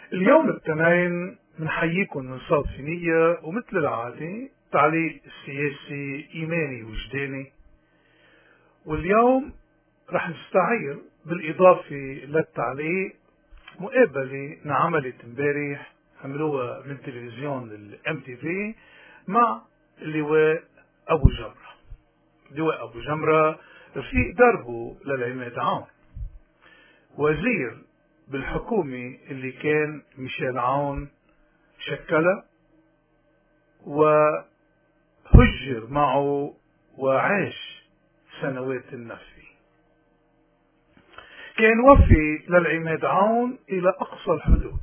اليوم الاثنين بنحييكم من صوت فينية، ومثل العادة تعليق سياسي إيماني وجداني. واليوم رح نستعير بالإضافة للتعليق مقابلة انعملت امبارح، عملوها من تلفزيون الام تي في مع اللواء أبو جمرة. اللواء أبو جمرة رفيق دربه للعماد عون، وزير بالحكومة اللي كان ميشيل عون شكلها وهجر معه وعاش سنوات النفي. كان وفي للعماد عون إلى أقصى الحدود،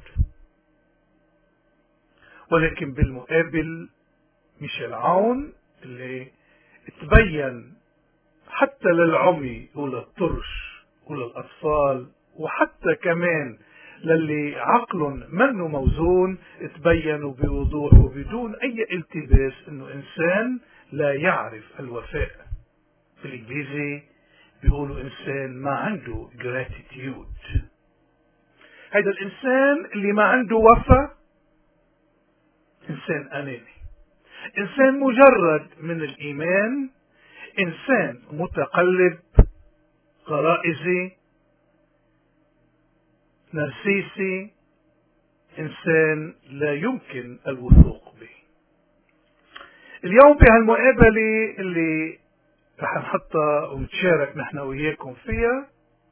ولكن بالمقابل ميشيل عون اللي تبين حتى للعمي وللطرش وللأطفال وحتى كمان للي عقل منه موزون تبينوا بوضوح وبدون أي التباس إنه إنسان لا يعرف الوفاء. بالإنجليزي بيقولوا إنسان ما عنده gratitude. هذا الإنسان اللي ما عنده وفاء إنسان أناني، إنسان مجرد من الإيمان، إنسان متقلب غرائزي نرسيسي، إنسان لا يمكن الوثوق به. اليوم بهالمقابلة اللي رح نحطها ونتشارك نحن وياكم فيها،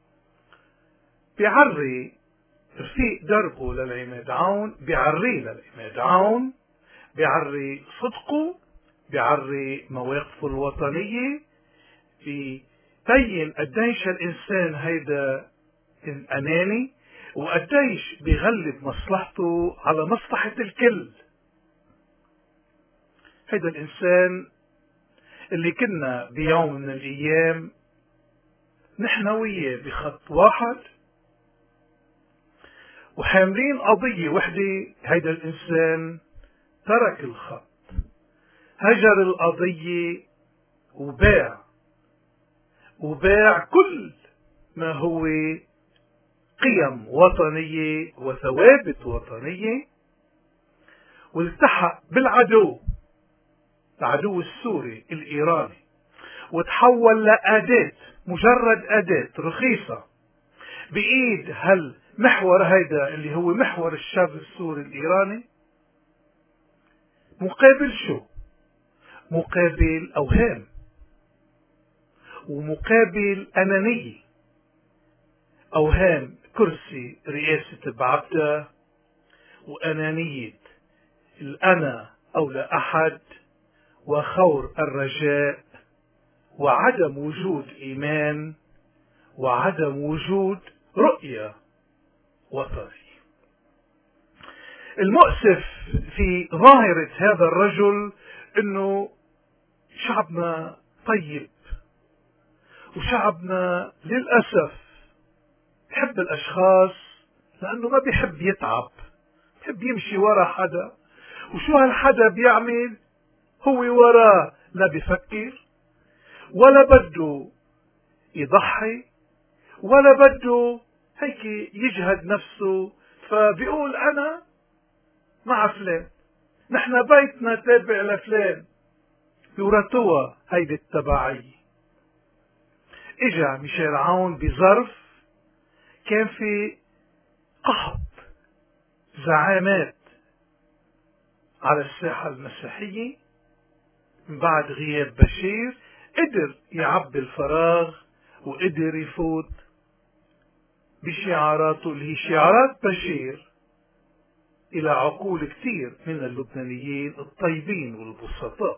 بيعري رفيق دربه للعماد عون، بيعري للعماد عون، بيعري صدقه، بيعري مواقفه الوطنية، بيبين قديش الإنسان هيدا أناني وقديش بيغلب مصلحته على مصلحة الكل. هيدا الإنسان اللي كنا بيوم من الأيام نحن وياه بخط واحد وحاملين قضية وحدة، هيدا الإنسان ترك الخط، هجر القضية وباع كل ما هو قيم وطنية وثوابت وطنية، والتحق بالعدو، العدو السوري الإيراني، وتحول لأداة، مجرد أداة رخيصة بإيد هالمحور هيدا اللي هو محور الشر السوري الإيراني. مقابل شو؟ مقابل أوهام ومقابل أنانية، أوهام كرسي رئاسة بعبدة، وأنانية الأنا أو لا أحد، وخور الرجاء، وعدم وجود إيمان، وعدم وجود رؤية وطنية. المؤسف في ظاهرة هذا الرجل انه شعبنا طيب، وشعبنا للأسف بحب الأشخاص لأنه ما بيحب يتعب، بيحب يمشي ورا حدا، وشو هالحدا بيعمل هو وراه، لا بيفكر ولا بده يضحي ولا بده هيك يجهد نفسه، فبيقول أنا مع فلان، نحن بيتنا تابع لفلان، يورثوها هيدي التبعية. اجا ميشيل عون بظرف كان في قحط زعامات على الساحة المسيحية من بعد غياب بشير، قدر يعبي الفراغ وقدر يفوت بشعاراته اللي هي شعارات بشير إلى عقول كثير من اللبنانيين الطيبين والبسطاء.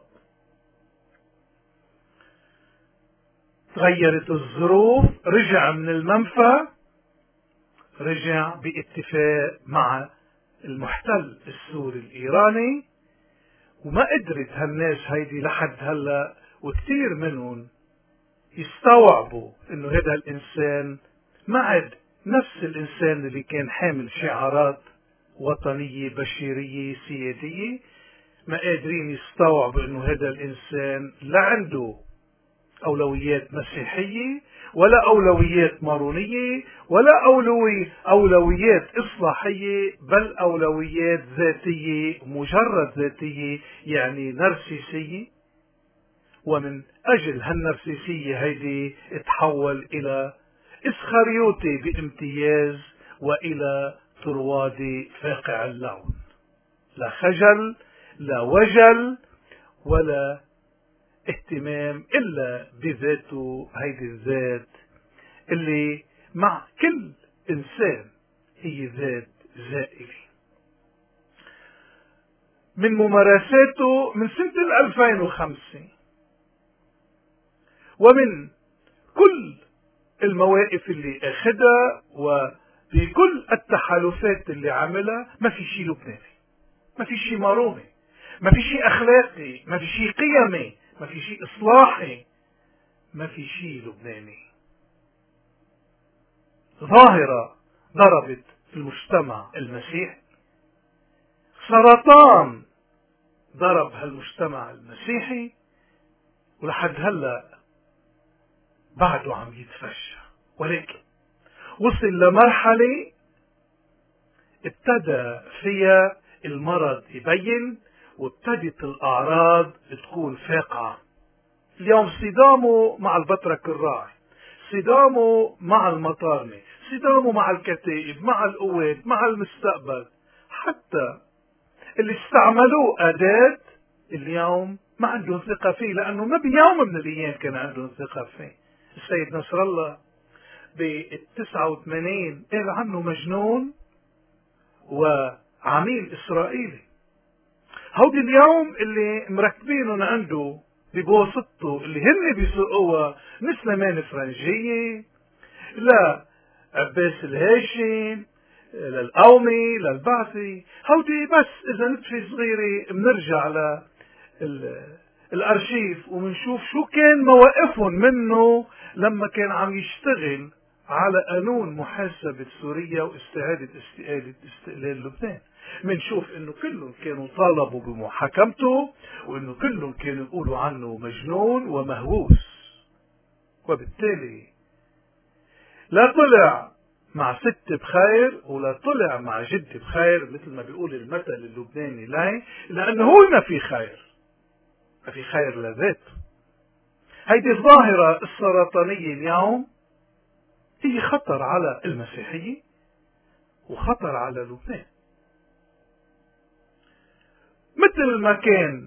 تغيرت الظروف، رجع من المنفى، رجع باتفاق مع المحتل السوري الإيراني، وما قدرت هالناس هيدي لحد هلا وكثير منهم يستوعبوا انه هذا الانسان ما عاد نفس الانسان اللي كان حامل شعارات وطنية بشيرية سيادية. ما قادرين يستوعبوا انه هذا الانسان لا عنده أولويات مسيحية ولا أولويات مارونية ولا أولويات إصلاحية، بل أولويات ذاتية، مجرد ذاتية يعني نرسيسية. ومن أجل هالنرسيسية هيدي تحول إلى إسخريوتي بامتياز وإلى طروادي فاقع اللون، لا خجل لا وجل ولا اهتمام إلا بذاته، هيدي الذات اللي مع كل إنسان هي ذات زائلة. من ممارساته من سنة 2005 ومن كل المواقف اللي أخذها وبكل التحالفات اللي عملها، ما في شيء لبناني، ما في شيء ماروني، ما في شيء أخلاقي، ما في شيء قيمي، ما في شيء إصلاحي، ما في شيء لبناني. ظاهرة ضربت المجتمع المسيحي، سرطان ضرب هالمجتمع المسيحي، ولحد هلأ بعده عم يتفشى. ولكن وصل لمرحلة ابتدى فيها المرض يبين وابتدت الأعراض تكون فاقعة. اليوم صدامه مع البطرك الراعي، صدامه مع المطارنة، صدامه مع الكتائب، مع القوات، مع المستقبل، حتى اللي استعملوه أداة اليوم ما عندهم ثقة فيه، لأنه ما بيوم من الأيام كان عندهم ثقة فيه. السيد نصر الله ب89 قال عنه مجنون وعميل إسرائيلي. هودي اليوم اللي مركبينهم عنده ببوسطته اللي هن بيسوقوها من سليمان فرنجية لا عباس الهاشم للقومي للبعثي، هودي بس إذا نتفة صغيرة بنرجع الأرشيف ومنشوف شو كان مواقفهم منه لما كان عم يشتغل على قانون محاسبة سوريا واستعادة استقلال لبنان. منشوف انه كلهم كانوا طالبوا بمحاكمته، وانه كلهم كانوا يقولوا عنه مجنون ومهووس. وبالتالي لا طلع مع ست بخير ولا طلع مع جد بخير، مثل ما بيقول المثل اللبناني لاي، لانه هو ما في خير، ما في خير لذاته. هيدي الظاهرة السرطانية اليوم هي خطر على المسيحية وخطر على لبنان، مثل ما كان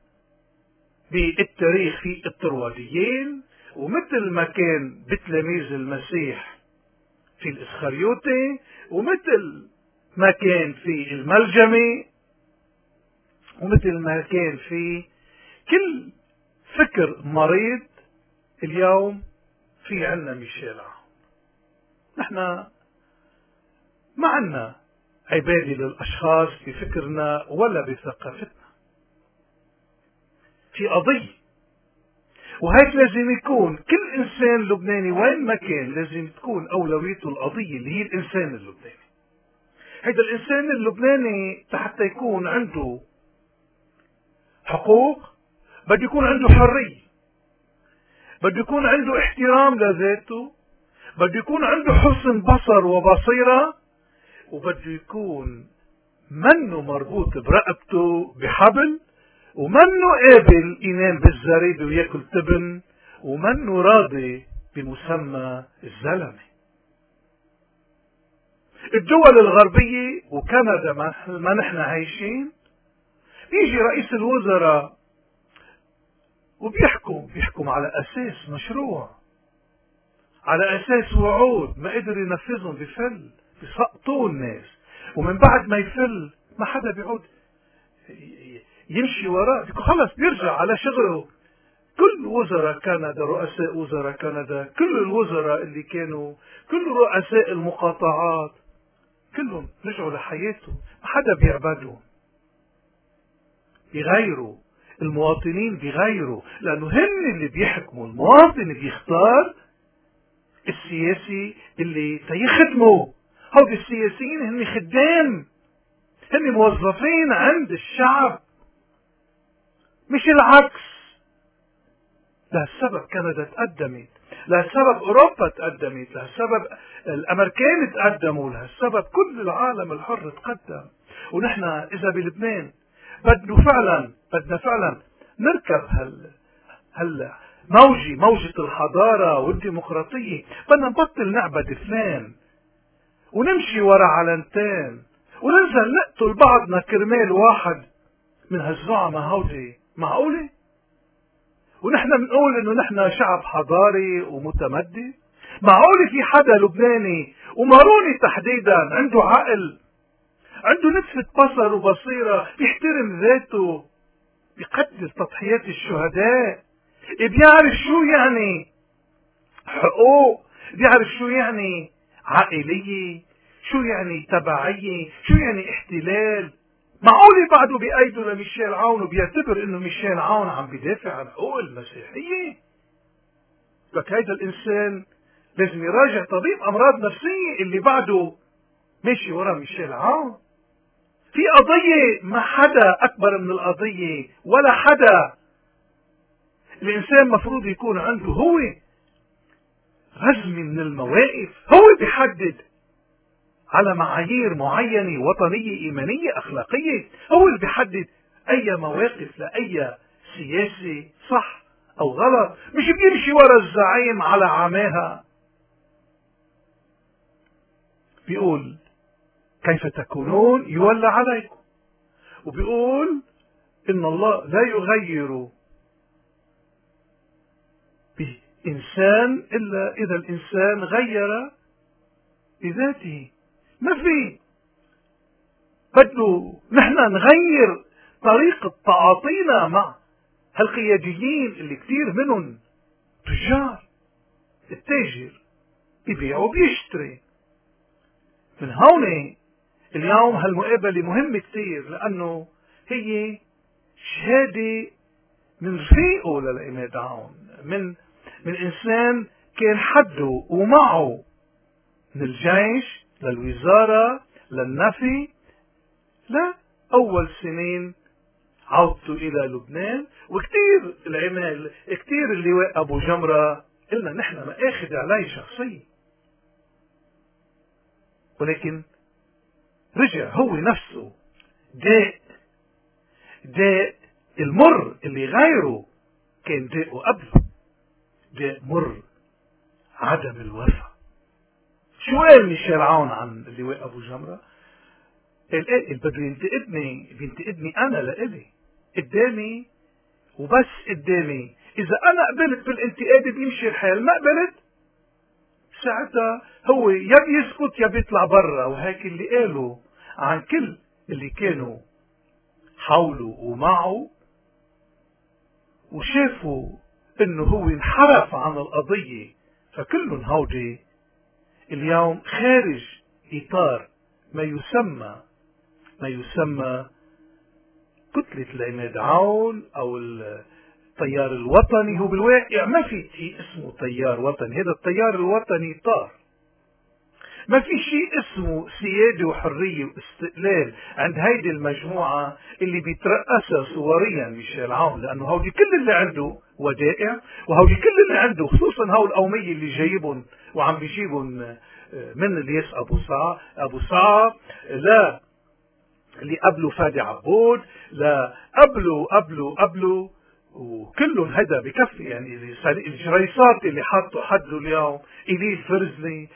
بالتاريخ في الطرواديين، ومثل ما كان بتلاميذ المسيح في الإسخريوطي، ومثل ما كان في الملجمة، ومثل ما كان في كل فكر مريض. اليوم في عنا ميشيل عون. نحن ما عنا عبادة للأشخاص بفكرنا ولا بثقافتنا، في قضية، وهيك لازم يكون كل إنسان لبناني وين ما كان لازم تكون أولويته القضية اللي هي الإنسان اللبناني. هيدا الإنسان اللبناني حتى يكون عنده حقوق بده يكون عنده حرية، بده يكون عنده احترام لذاته، بده يكون عنده حسن بصر وبصيرة، وبده يكون منه مربوط برقبته بحبل، ومنه قابل ينام بالزريبة وياكل تبن، ومنه راضي بمسمى الزلمة. الدول الغربية وكندا ما نحن عايشين، يجي رئيس الوزراء وبيحكم على أساس مشروع، على أساس وعود ما قدر ينفذهم، بفل بيسقطوا الناس، ومن بعد ما يفل ما حدا بيعود يمشي وراه، خلص بيرجع على شغله. كل وزراء كندا، رؤساء وزراء كندا، كل الوزراء اللي كانوا، كل رؤساء المقاطعات، كلهم رجعوا لحياته، ما حدا بيعبدهم، بيغيروا المواطنين، بيغيروا، لأنه هن اللي بيحكموا. المواطن اللي بيختار السياسي اللي تيخدمه. هؤلاء السياسيين هن خدام، هن موظفين عند الشعب، مش العكس. لهالسبب كندا تقدمت، لهالسبب أوروبا تقدمت، لهالسبب الأمريكان تقدموا، لهالسبب كل العالم الحر تقدم. ونحن إذا بلبنان بدنا فعلا نركب موجة الحضارة والديمقراطية، بدنا نبطل نعبد فلان ونمشي ورا علنتين وننزل نقتل بعضنا كرمال واحد من هالزعماء هودي. معقولة؟ ونحن بنقول انه نحن شعب حضاري ومتمدن؟ معقولة في حدا لبناني وماروني تحديدا عنده عقل، عنده نتفة بصر وبصيرة، بيحترم ذاته، بيقدر تضحيات الشهداء، بيعرف شو يعني حقوق، بيعرف شو يعني عائلية، شو يعني تبعية، شو يعني احتلال؟ معقولة بعده بأيده لميشيل عون وبيعتبر انه ميشيل عون عم بيدافع عن حقوق المسيحية؟ لك هيدا الانسان لازم يراجع طبيب امراض نفسية اللي بعده ماشي ورا ميشيل عون. في قضية ما حدا اكبر من القضية ولا حدا. الانسان مفروض يكون عنده هو رزمة من المواقف، هو بيحدد على معايير معينة وطنية إيمانية أخلاقية، هو اللي بيحدد أي مواقف لأي سياسة صح أو غلط، مش بيمشي ورا الزعيم على عماها. بيقول كيف تكونون يولى عليكم، وبيقول إن الله لا يغير بإنسان إلا إذا الإنسان غير بذاته. ما في بده نحن نغير طريقة تعاطينا مع هالقياديين اللي كثير منهم تجار. التاجر يبيع وبيشتري. من هون اليوم هالمقابلة مهمة كثير، لأنه هي شهادة من رفيقه للعماد عون، من إنسان كان حده ومعه، من الجيش للوزارة للنفي، لا أول سنين عودته إلى لبنان. وكتير العمال، كتير اللواء أبو جمرة قلنا نحن ما أخذ عليه شخصية، ولكن رجع هو نفسه داء المر اللي غيره كان داءه قبله، داء مر عدم الوفاء. شو قال ميشيل عون عن اللواء أبو جمرة؟ قال بده بينتقدني أنا لإلي قدامي وبس قدامي. إذا أنا قبلت بالانتقاد بيمشي الحال، ما قبلت ساعتها هو يا بيسكت يا بيطلع برا. وهيك اللي قالوا عن كل اللي كانوا حوله ومعه وشافوا انه هو انحرف عن القضية، فكلهم هودي اليوم خارج اطار ما يسمى كتلة العماد عون او التيار الوطني. هو بالواقع ما في شيء اسمه تيار وطني، هذا التيار الوطني طار. ما في شيء اسمه سيادة وحرية واستقلال عند هيدي المجموعة اللي بيترأسها صوريا ميشيل عون، لأنه هودي كل اللي عنده ودائع، وهودي كل اللي عنده خصوصا هول القومية اللي جايبهم وعم بيجيبهم من الياس أبو صعب لا اللي قبله فادي عبود، لا قبله وكلهم هذا بكفي. يعني الجريصات اللي حطوا حده اليوم، إليل فرزلي،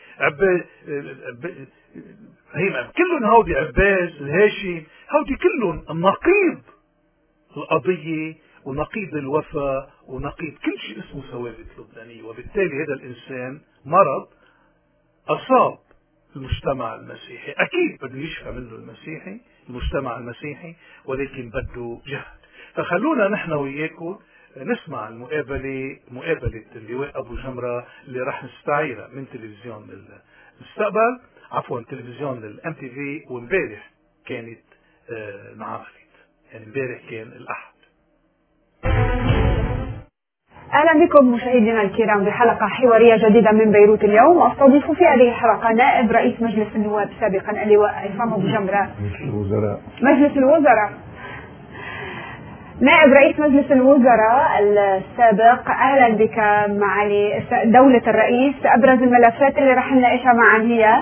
كلهم هودي عباس الهاشم، هودي كلهم نقيض القضية ونقيض الوفاء ونقيض كل شيء اسمه ثوابت لبنانية. وبالتالي هذا الإنسان مرض أصاب المجتمع المسيحي. أكيد بده يشفى منه المجتمع المسيحي، ولكن بده جهد. فخلونا نحن وياكم نسمع مقابلة اللواء أبو جمرة اللي راح نستعيرها من تلفزيون المستقبل، عفوا تلفزيون الام تي في، وامبارح كانت انعملت، يعني امبارح كان الأحد. أهلا بكم مشاهدينا الكرام بحلقة حوارية جديدة من بيروت اليوم. أستضيف في هذه الحلقة نائب رئيس مجلس النواب سابقا اللواء عصام أبو جمرة. مجلس الوزراء. نائب رئيس مجلس الوزراء السابق، اهلا بك معالي دولة الرئيس. ابرز الملفات اللي رح نناقشها معا هي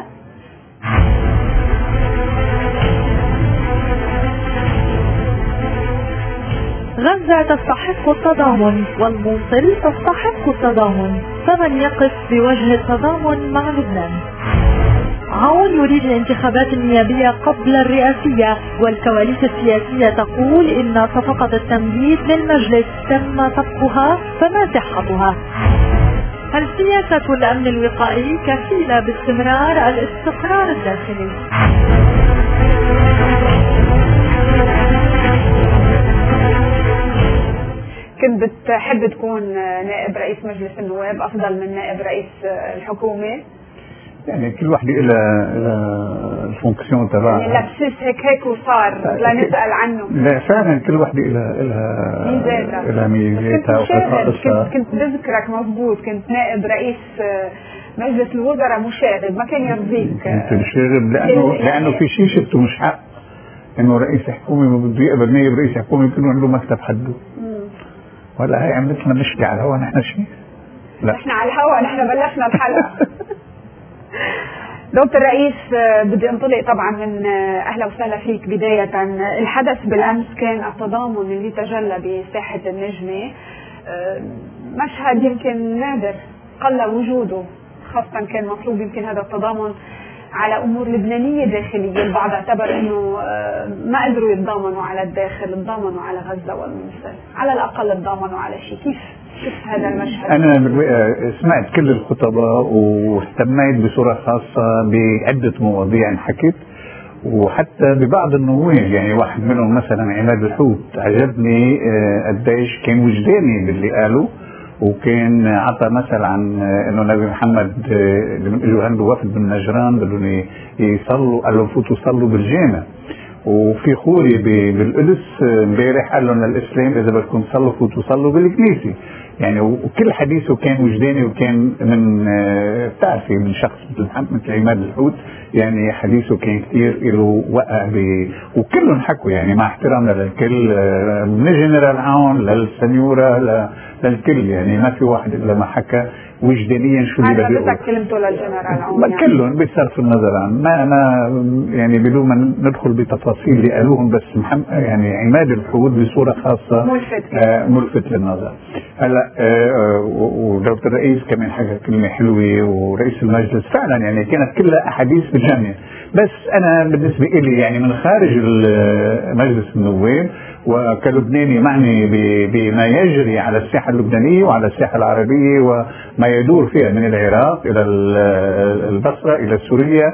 غزة تستحق التضامن والموصل تستحق التضامن، فمن يقف بوجه التضامن مع لبنان؟ عون يريد الانتخابات النيابية قبل الرئاسية، والكواليس السياسية تقول إن صفقة التمديد للمجلس تم طبقها، فما صحتها؟ هل سياسة الأمن الوقائي كفيلة باستمرار الاستقرار الداخلي؟ كنت بتحب تكون نائب رئيس مجلس النواب أفضل من نائب رئيس الحكومة؟ يعني كل واحد إلى الفونكسيون تبعها. يعني لابسيس هيك وصار لا نسأل عنه. لا فعلا كل واحد إلى ميزاتها وخصائصها. كنت بذكرك مضبوط، كنت نائب رئيس مجلس الوزراء مشاغب، ما كان يرضيك. كنت مشاغب لأنه في شيء شفته مش حق إنه رئيس حكومة ما بده يقبل نائب رئيس حكومة يكون عنده مكتب حده. ولا هي عملت لنا مشكلة على الهواء. نحن شيء لا نحن على الهواء، نحن بلشنا الحلقة. دكتور الرئيس، بدي انطلق طبعا من اهلا وسهلا فيك. بداية الحدث بالامس كان التضامن اللي تجلى بساحة النجمة، مشهد يمكن نادر قل وجوده، خاصة كان مطلوب يمكن هذا التضامن على امور لبنانيه داخليه. البعض اعتبر انه ما قدروا يتضامنوا على الداخل، تضامنوا على غزه والموصل، على الاقل تضامنوا على شيء. كيف هذا المشهد؟ انا سمعت كل الخطباء واهتميت بصوره خاصه بعده مواضيع انحكت، وحتى ببعض النواب. يعني واحد منهم مثلا عماد الحوت عجبني قديش كان وجداني باللي قاله، وكان عطى مثل عن انه نبي محمد لما اجوا عنده وفد من نجران بدهم يصلوا، قال لهم فوتوا صلوا بالجامع. وفي خوري بالقدس امبارح قال لهم للاسلام اذا بدكم تصلوا فوتوا صلوا بالكنيسه. يعني وكل حديثه كان وجداني، وكان من بتعرفي من شخص مثل عماد الحوت، يعني حديثه كان كثير له وقع وكلهم حكوا يعني مع احترامنا للكل، من جنرال عون للسنيوره للكل، يعني ما في واحد الا ما حكى وجدانيا شو اللي بده يقول. كلمته للجنرال عون كلهم بصرف النظر عن ما يعني بدون ما ندخل بتفاصيل اللي قالوهم، بس يعني عماد الحوت بصوره خاصه ملفت للنظر. هلا ودكتور الرئيس كمان حكى كلمه حلوه، ورئيس المجلس فعلا يعني كانت كلها احاديث بتجنن. بس انا بالنسبه لي يعني من خارج مجلس النواب وكلبناني معني بما يجري على الساحه اللبنانيه وعلى الساحه العربيه وما يدور فيها من العراق الى البصره الى سوريا،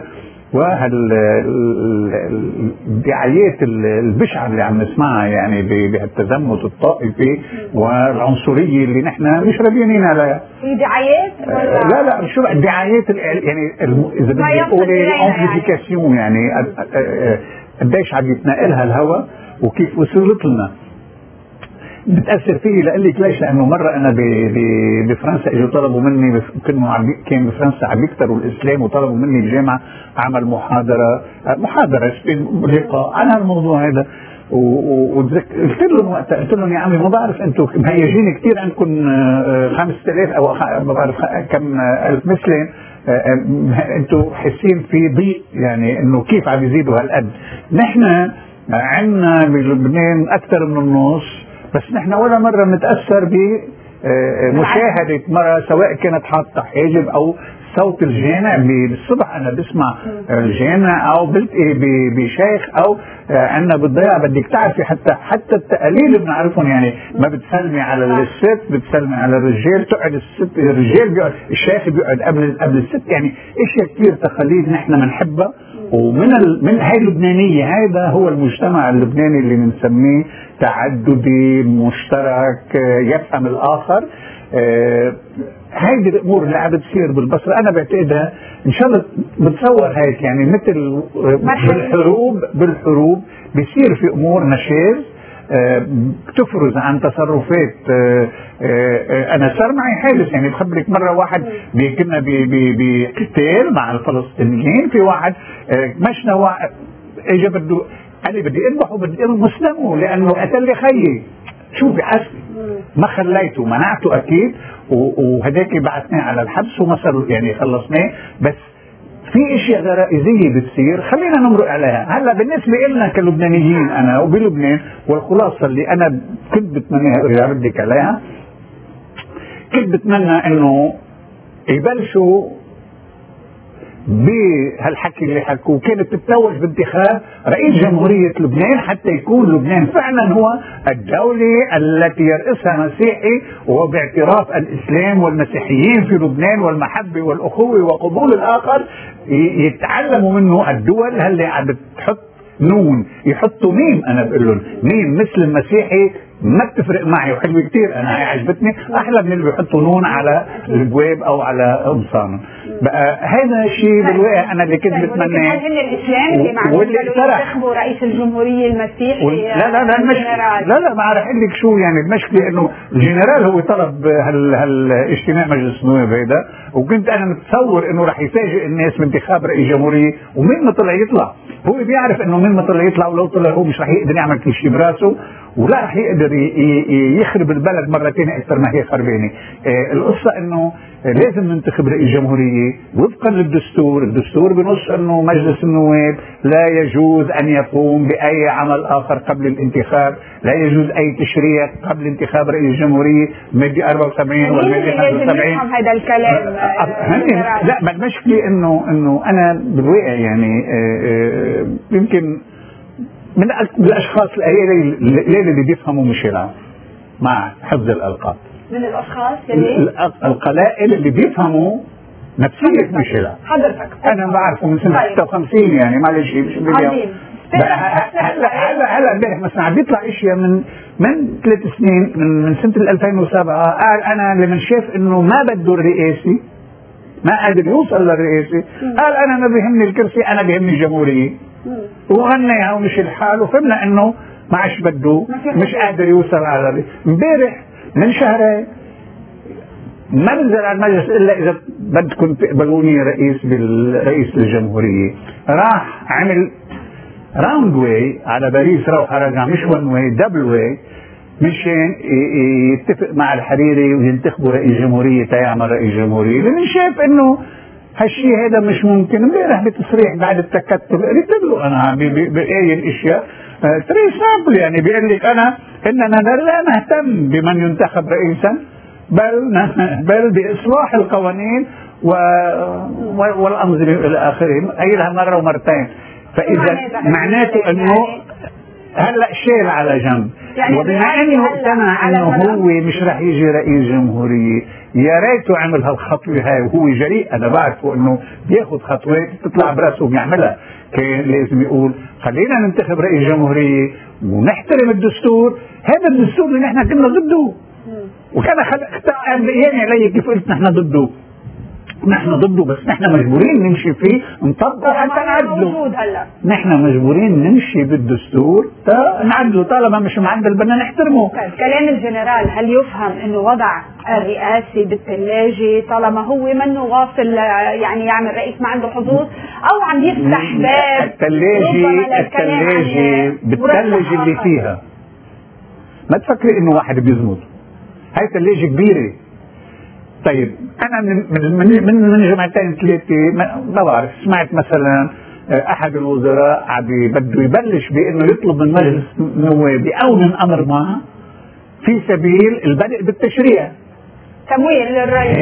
وهالدعايات البشعه اللي عم نسمعها يعني بهالتزمت الطائفي والعنصريه اللي نحن مش راضيين عليها. في دعايات لا شو الدعايات يعني اذا بدك تقولي امبليفيكاسيون، يعني قديش عم يتنقلها الهوى وكيف وصلت لنا. بتأثر فيه لقلك ليش؟ لأنه مرة أنا بفرنسا إجوا طلبوا مني، كان بفرنسا عم يكتروا الإسلام وطلبوا مني الجامعة أعمل محاضرة لقاء عن هالموضوع هذا، وقلت لهم وقتها، قلت لهم يا عمي ما بعرف أنتم مهيجين كثير، عندكم 5000 أو ما بعرف كم ألف مسلم، أنتم حاسين في ضيق، يعني إنه كيف عم يزيدوا هالقد. نحن عندنا بلبنان أكثر من النص، بس نحن ولا مرة نتأثر بمشاهدة مرة سواء كانت حاطة حاجب أو صوت الجامع. بالصبح أنا بسمع الجامع أو بلتقي بشيخ أو عندنا بالضياع. بدك تعرفي حتى التقاليد بنعرفهم، يعني ما بتسلمي على الست، بتسلمي على الرجال، تقعد الست، الرجال بيقعد، الشيخ بيقعد قبل الست. يعني اشياء كثير تقاليد نحن بنحبها، ومن هاي اللبنانية. هذا هو المجتمع اللبناني اللي بنسميه تعددي مشترك، يفهم الآخر. هيدي الأمور اللي عم بتصير بالبصرة أنا بعتقدها إن شاء الله بتصور هيك، يعني مثل بالحروب بيصير في أمور نشاز تفرز عن تصرفات. انا صار معي حادث، يعني بخبرك مره واحد كنا بقتال مع الفلسطينيين، في واحد مشنا واحد اجى بده، انا بدي اذبحه، بدي مسلمه لانه قتل لي خيي. شوفي حسبي ما خليته، منعته اكيد، وهداك بعثناه على الحبس وما صار يعني خلصناه. بس في اشياء غرائزيه بتصير خلينا نمرق عليها. هلا بالنسبه لنا كلبنانيين انا وبلبنان، والخلاصه اللي انا كنت بتمناها ارجع ردك عليها، كنت بتمنى انه يبلشوا بهالحكي اللي حكوه. كانت تتوج بانتخاب رئيس جمهورية لبنان حتى يكون لبنان فعلا هو الدولة التي يرأسها مسيحي، وباعتراف الإسلام والمسيحيين في لبنان والمحبة والأخوة وقبول الآخر يتعلموا منه الدول. هل عم بتحط نون يحطوا ميم، أنا بقول لهم ميم مثل المسيحي ما بتفرق معي وحلوة كتير، أنا هي عجبتني أحلى من اللي بيحطوا نون على البواب أو على قمصان. بقى هذا الشيء بالواقع أنا اللي كنت بتمناه. هل هن الإسلام اللي معهم ينتخبوا رئيس الجمهورية المسيحي؟ لا ما رح أقول لك شو يعني المشكلة، إنه الجنرال هو طلب هالاجتماع مجلس النواب هيدا، وكنت أنا متصور إنه رح يفاجئ الناس بانتخاب رئيس جمهورية، ومين ما طلع يطلع هو بيعرف إنه مين ما طلع يطلع، ولو طلع هو مش رح يقدر يعمل كل شيء براسه، ولا رح يقدر يخرب البلد مرتين اكثر ما هي خربانه. القصه انه لازم ننتخب رئيس جمهوريه وفقا للدستور. الدستور بنص انه مجلس النواب لا يجوز ان يقوم باي عمل اخر قبل الانتخاب، لا يجوز اي تشريع قبل انتخاب رئيس جمهوريه. الماده 74 والماده 75 هذا الكلام. لا ما المشكله انه انا بالواقع يعني يمكن من الاشخاص اللي بيفهموا مشكلة مع حفظ الالقاب، من الاشخاص القلائل اللي بيفهموا نفسية مشكلة. حضرتك انا بعرفه من سنة 56 يعني معلش مش باليوم. هلا امبارح مثلا بيطلع اشياء من 3 سنين من سنة 2007 قال انا لمن شاف انه ما بده الرئاسي ما قادر يوصل للرئاسي، قال انا ما بيهمني الكرسي انا بيهمني الجمهورية، وغنيها ومشي الحال، وفهمنا انه ما عادش بده مش قادر يوصل على امبارح من شهرين ما بنزل على المجلس الا اذا بدكم تقبلوني رئيس الجمهوريه. راح عمل راوند واي على باريس، روح رجع مش ون واي دبل واي مشان يتفق مع الحريري وينتخبوا رئيس جمهوريه تيعمل رئيس جمهوريه، لان شايف انه هالشيء هذا مش ممكن. امبارح بتصريح بعد التكتل قلت له انا بآية الاشياء تري سامبل، يعني بيقول لك اننا لا نهتم بمن ينتخب رئيسا بل باصلاح القوانين والانظمه الى اخره. قايلها مره ومرتين، فاذا معناته انه هلا شيل على جنب، يعني وبما انه اقتنع انه هو مش رح يجي رئيس جمهوريه، يا ريته عمل هالخطوه هاي وهو جريء. انا بعرفه انه بياخذ خطوات تطلع براسه وبيعملها. كان لازم يقول خلينا ننتخب رئيس جمهوريه ونحترم الدستور، هذا الدستور اللي نحن كنا ضده، وكان يعني علي كيف قلت نحن ضده، نحن ضده بس نحن مجبورين نمشي فيه نطبقه حتى نعدله. نحن مجبورين نمشي بالدستور نعدله، طالما مش معدل بدنا نحترمه. كلام الجنرال هل يفهم انه وضع الرئاسي بالثلاجة طالما هو منه واصل يعني يعمل رئيس ما عنده حظوظ، او عم يفتح باب الثلاجة بالثلج اللي فيها؟ ما تفكري انه واحد بيزمط، هاي ثلاجة كبيرة. طيب انا من جمعتين 3 ما بعرف سمعت مثلا احد الوزراء بده يبلش بانه يطلب من مجلس النواب او من امر ما في سبيل البدء بالتشريع تمويل للرئيس.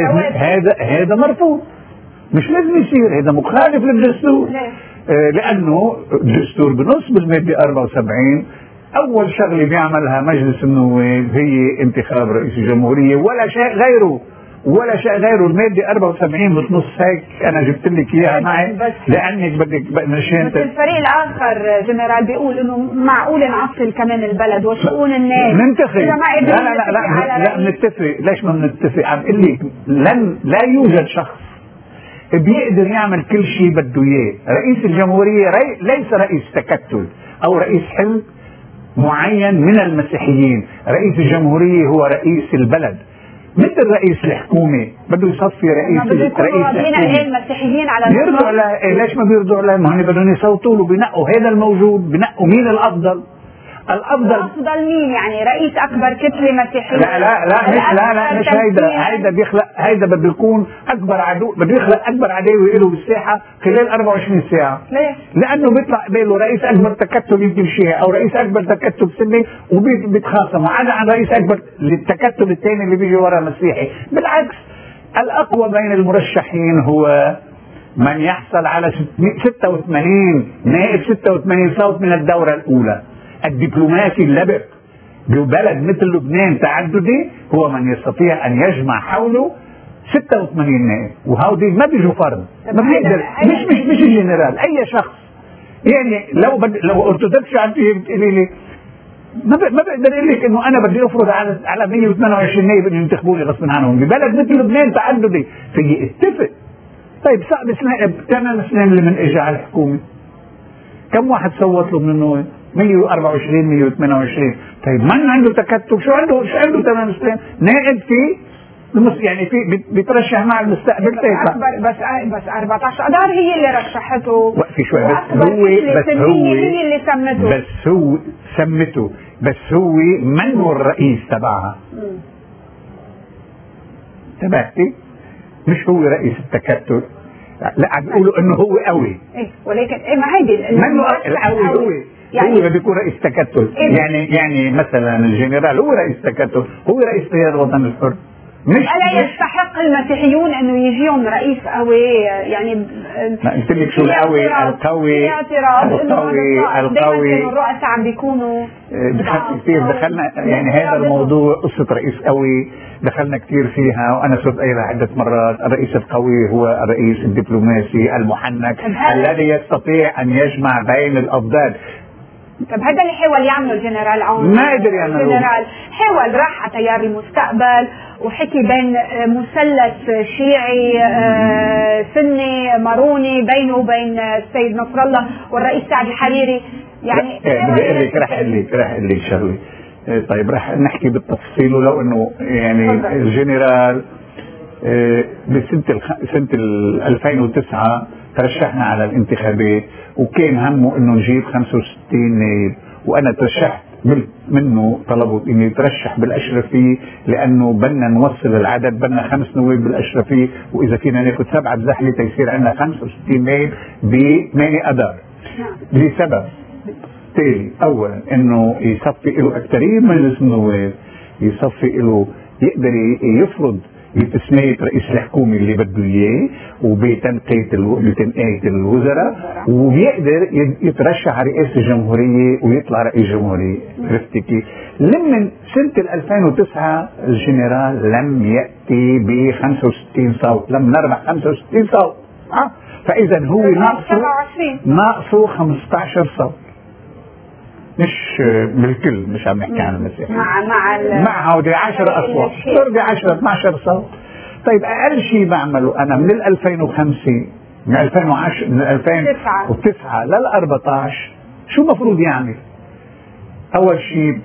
هذا مرفوض، مش لازم يصير، هذا مخالف للدستور. لانه الدستور بنص بالماده 74 اول شغله بيعملها مجلس النواب هي انتخاب رئيس الجمهوريه، ولا شيء غيره. الماده 74 بتنص هيك، انا جبت لك اياها معي لانك بدك مشان. بس الفريق الاخر جنرال بيقول انه معقول نعطل كمان البلد وشؤون الناس ننتخب. لا بنتفق. ليش ما بنتفق؟ عم اقول لك لا يوجد شخص بيقدر يعمل كل شيء بده اياه. رئيس الجمهوريه ليس رئيس تكتل او رئيس حزب معين من المسيحيين. رئيس الجمهوريه هو رئيس البلد، مثل رئيس الحكومة بده يصفي رئيس الحكومة. المسيحيين على بيرضوا على ليش ما بيرضوا عليه؟ ما هن بدهم يصوتوا له، بنقوا هذا الموجود، بنقوا مين الافضل. الافضل مين يعني رئيس اكبر كتله مسيحيه؟ لا مش هيدا بيخلق، هيدا بده يكون اكبر عدو، بده يخلق اكبر عداوه له بالساحه خلال 24 ساعه. ليش؟ لانه بيطلع قباله رئيس اكبر تكتل يمكن شيء او رئيس اكبر تكتل سني وبيتخاصموا عن رئيس اكبر التكتل الثاني اللي بيجي ورا مسيحي. بالعكس الاقوى بين المرشحين هو من يحصل على 86 نائب 86 صوت من الدورة الأولى. الدبلوماسي اللبق ببلد مثل لبنان تعددي هو من يستطيع أن يجمع حوله 86 نائب، وهودي ما بيجوا فرد، ما بيقدر، مش الجنرال، أي شخص. يعني لو ارتدتش عندي بتقولي لي ما بقدر اقول لك انه انا بدي افرض على 128 نائب انه ينتخبوني غصب عنهم. ببلد مثل لبنان تعددي في اتفق. طيب صعب سنائب 8 سنين اللي من اجى على الحكومه كم واحد صوت له من النواب؟ 124 128. طيب من عنده تكتل؟ شو عنده 8 سنين نائب في يعني في بيترشح مع المستقبل تيطلع بس 14 اذار هي اللي رشحته. وقفي شوي بس هو منه الرئيس تبعها. تبعتي؟ مش هو رئيس التكتل. لا عم بيقولوا انه هو قوي. ولكن ما هيدي منه القوي هو يعني هو بده يكون رئيس تكتل. يعني مثلا الجنرال هو رئيس تكتل، هو رئيس تيار الوطن الحر. ألا يستحق المسيحيون انه يجيهم رئيس قوي؟ يعني ما قلت لك شو القوي؟ القوي الرؤساء عم بيكونوا كثير دخلنا يعني هذا الموضوع قصة رئيس قوي دخلنا كثير فيها، وانا صرت قايلها عدة مرات. الرئيس القوي هو الرئيس الدبلوماسي المحنك الذي يستطيع ان يجمع بين الافضال. طب هذا اللي حاول يعمله الجنرال عون، ما قدر يعمله. الجنرال حاول راح على تيار المستقبل وحكي بين مثلث شيعي سني ماروني بينه وبين السيد نصر الله والرئيس سعد الحريري. يعني رح اقول لك شغله. طيب رح نحكي بالتفصيل، ولو انه يعني الجنرال بسنة 2009 ترشحنا على الانتخابات وكان همه انه نجيب 65 نائب، وانا ترشحت منه طلبوا اني يترشح بالاشرفيه لانه بدنا نوصل العدد، بدنا 5 نواب بالاشرفيه، واذا فينا ناخذ 7 بزحله تيصير عندنا 65 نائب ب 8 اذار. لسبب تالي، اولا انه يصفي له اكثريه مجلس النواب، يصفي له يقدر يفرض بتسمية رئيس الحكومة اللي بده اياه وبتنقية الوزراء، وبيقدر يترشح على رئاسة الجمهورية ويطلع رئيس جمهورية. عرفتي كيف؟ لمن سنة 2009 الجنرال لم يأتي ب 65 صوت، لم نربح 65 صوت. فإذا هو ناقصه 15 صوت، مش بالكل، مش عم نحكي عن المسيح، مع هودي 10 اصوات ترجع 10 12 صوت. طيب اقل شيء بعمله انا من 2005 من 2010 من 2009 لل 14 شو مفروض يعمل؟ اول شيء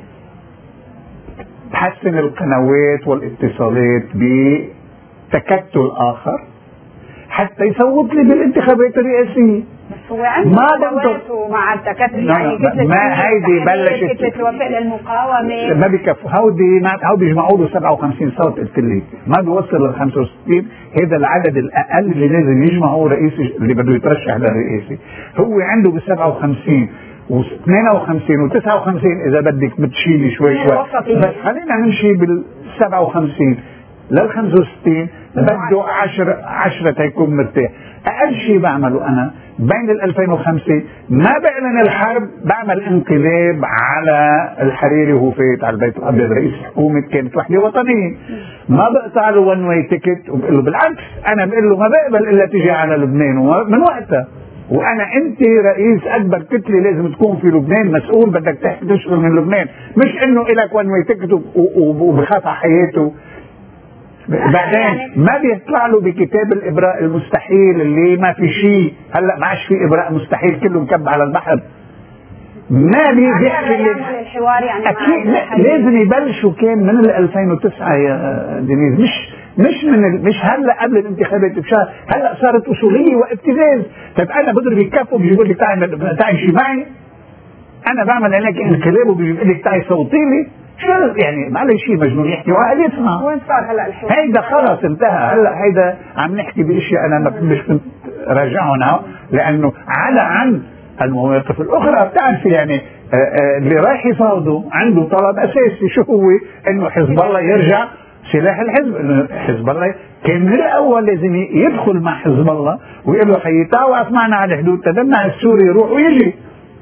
تحسن القنوات والاتصالات بتكتل اخر حتى يصوت لي بالانتخابات الرئاسيه. بس هو عنده ادواته مع التكتل، يعني ما هيدي بلشت كتله الوفاء للمقاومه ما بكفوا. هودي بيجمعوا له 57 صوت، قلت لك ما بيوصل لل 65. هذا العدد الاقل اللي لازم يجمعه رئيس اللي بده يترشح للرئاسه. هو عنده ب 57 و52 و59 اذا بدك بتشيلي شوي بس خلينا نمشي بال 57 لل 65 بده 10 تيكون مرتاح. اقل شيء بعمله انا بين 2005 ما بعلن الحرب، بعمل انقلاب على الحريري وهو فايت على البيت الابيض رئيس حكومه كانت وحده وطنيه، ما بقطع له 1 واي تيكت، وبقول له بالعكس انا بقول له ما بقبل الا تيجي على لبنان. ومن وقتها وانا انت رئيس اكبر كتله لازم تكون في لبنان، مسؤول بدك تشتغل من لبنان، مش انه الك 1 واي تيكت وبخاف على حياته. بعدين ما بيطلع له بكتاب الابراء المستحيل اللي ما في شيء، هلا ما عادش في ابراء مستحيل، كله مكب على البحر. ما بيحكي الحوار يعني اكيد لازم يبلشوا كان من 2009 يا دينيز، مش هلا قبل الانتخابات بشهر، هلا صارت اصوليه وابتزاز. طيب انا بضرب الكف وبيقول لي تعال امشي معي، انا بعمل عليك انقلاب وبيجيب لك تعي صوتي لي شو يعني معلش شيء مجنون يحكي وقاعد يسمع. وين صار هلا الحوار؟ هيدا خلص انتهى. هلا هيدا عم نحكي باشياء انا مش كنت راجعهم لانه على عن المواقف الاخرى. بتعرفي يعني اللي رايح يفاوضوا عنده طلب اساسي شو هو؟ انه حزب الله يرجع سلاح الحزب. انه حزب الله كان من الاول لازم يدخل مع حزب الله ويقول له حي تعال معنا على الحدود تدمع السوري يروح ويجي.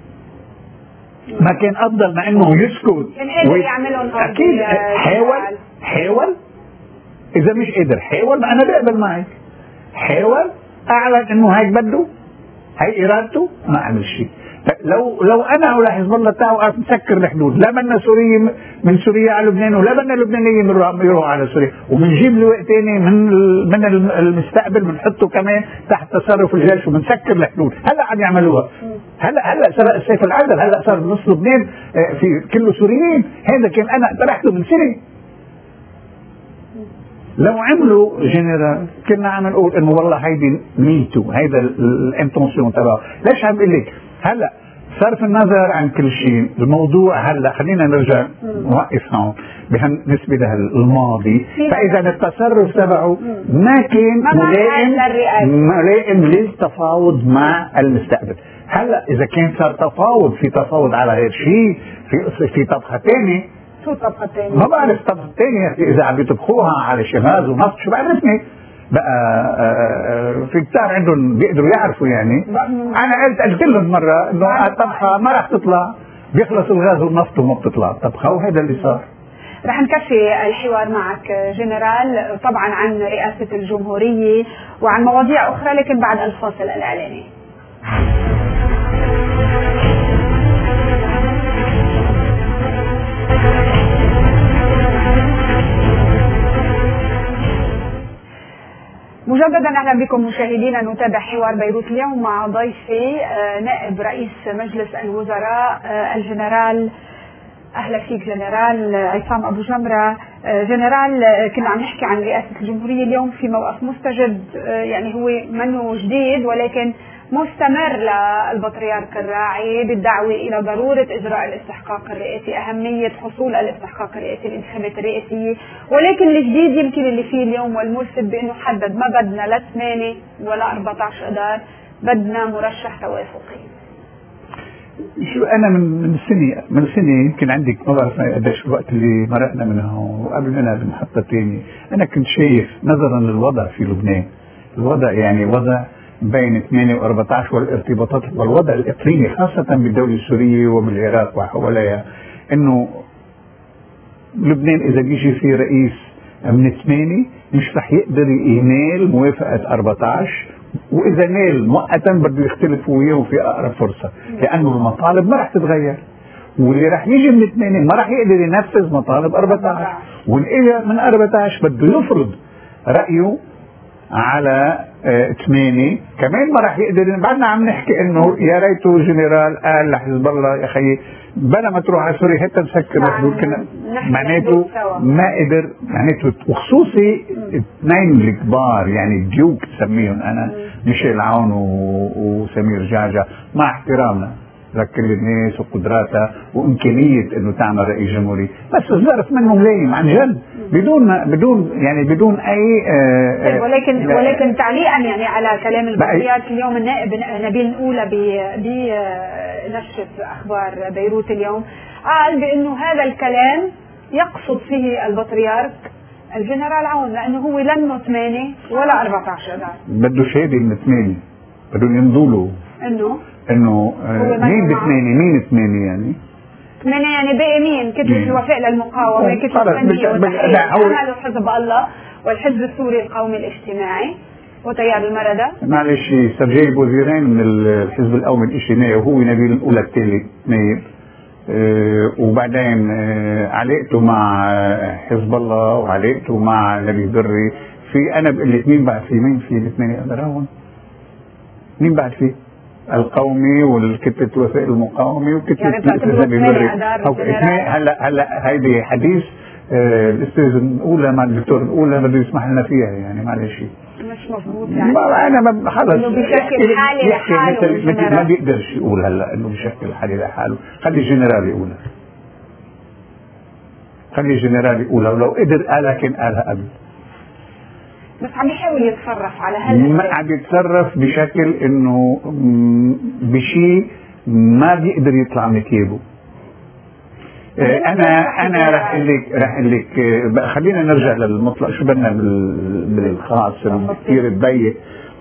ما كان افضل ما انه يسكت اكيد حاول اذا مش قادر حاول ما انا بقبل معك. حاول اعلن انه هيك بده هي ارادته ما عمل شيء. لو انا ولا حزب الله تعالوا نسكر الحدود لا بدنا سوريين من سوريا على لبنان ولا بدنا لبنانيين يروحوا على سوريا وبنجيب لواء ثاني من المستقبل بنحطه كمان تحت تصرف الجيش وبنسكر الحدود. هلا عم يعملوها. هلا صار السيف العدل. هلا صار نص لبنان في كله سوريين. هذا كان انا اقترحته من سنه. لو عملوا جنرال كنا عم نقول انه والله هيدي نيته هيدا الانتونسيون تبعه. ليش عم بقول لك هلا صرف النظر عن كل شيء الموضوع هلا خلينا نرجع نوقف هون بالنسبه للماضي. فاذا التصرف تبعه ما كان ملائم للتفاوض مع المستقبل. هلا اذا كان صار تفاوض في تفاوض على غير شيء في طبخه ثانيه. شو طبخه ثانيه؟ ما بعرف طبخه ثانيه اذا عم يطبخوها على شماز ونفط شو بعرفني بقى. في كتار عندهم بيقدروا يعرفوا يعني. انا قلت لهم مره انه الطبخه ما راح تطلع بيخلص الغاز والنفط وما بتطلع الطبخه وهذا اللي صار. رح نكفي الحوار معك جنرال طبعا عن رئاسه الجمهوريه وعن مواضيع اخرى لكن بعد الفاصل الاعلاني. مجددا اهلا بكم مشاهدينا. نتابع حوار بيروت اليوم مع ضيفي نائب رئيس مجلس الوزراء الجنرال اهلا فيك جنرال عصام ابو جمره. جنرال كنا عم نحكي عن رئاسه الجمهوريه اليوم في موقف مستجد يعني هو منه جديد ولكن مستمر للبطريرك الراعي بالدعوه الى ضروره اجراء الاستحقاق الرئاسي، اهميه حصول الاستحقاق الرئاسي الانتخابات الرئاسيه، ولكن الجديد يمكن اللي فيه اليوم والملفت بانه حدد ما بدنا لا 8 ولا 14 اذار، بدنا مرشح توافقي. شو انا من سنه يمكن عندك ما بعرف قديش الوقت اللي مرقنا منها وقبل منها بمحطه ثانيه. انا كنت شايف نظرا للوضع في لبنان الوضع يعني وضع بين 8 و14 والارتباطات والوضع الاقليمي خاصه بالدوله السوريه وبالعراق وحواليها انه لبنان اذا بيجي في رئيس من 8 مش رح يقدر ينال موافقه 14 واذا نال مؤقتا بده يختلفوا وياه في اقرب فرصه لانه المطالب ما رح تتغير واللي رح يجي من 8 ما رح يقدر ينفذ مطالب 14 واللي من 14 بده يفرض رايه على 8 كمان ما راح يقدر. بعدنا عم نحكي انه يا ريته جنرال قال لحزب الله يا اخي بلا ما تروح على سوريا حتى نسكر الحدود كنا معناته ما قدر معناته. وخصوصي اثنين الكبار يعني الديوك سميهم انا ميشيل عون وسمير جعجع مع احترامنا لكل الناس وقدراتها وامكانيه انه تعمل رئيس جمهوري بس الظرف منه ملايم عن جد بدون اي ولكن تعليقا يعني على كلام البطريرك اليوم النائب نبيل الاولى بنشره اخبار بيروت اليوم قال بانه هذا الكلام يقصد فيه البطريرك الجنرال عون لانه هو لنه 8 ولا 14 بده شهاده من 8 بدهم يمضوا له انه مين ب8 مين 8 يعني 8 يعني باقي مين كتله الوفاء للمقاومه كتله الفنيه وتحرير عمل حزب الله والحزب السوري القومي الاجتماعي وتيار المردة. معلش سرجي بوزيرين من الحزب القومي الاجتماعي وهو نبيل الاولى الثالث نائب وبعدين علاقته مع حزب الله وعلاقته مع نبي بري في انا بقول لك مين بعد في مين في الاثنين اقدرهم مين بعد فيه القومي والكتلة الوفاء المقاومي وكتلة نبي بري هلا هيدي حديث الاستاذ الاولى مع الدكتور الاولى بده يسمح لنا فيها يعني معلش مضبوط يعني؟ انا خلص انه بشكل حالي لحاله ما بيقدرش يقول هلا انه بشكل حالي لحاله. خلي الجنرال يقولها، خلي الجنرال يقولها، ولو قدر قالها كان قالها قبل. بس عم يحاول يتصرف على هلا، ما عم يتصرف بشكل انه بشيء ما بيقدر يطلع من كيبه. انا رح اقول لك خلينا نرجع للمطلق، شو بدنا بالخاص كثير تضيق.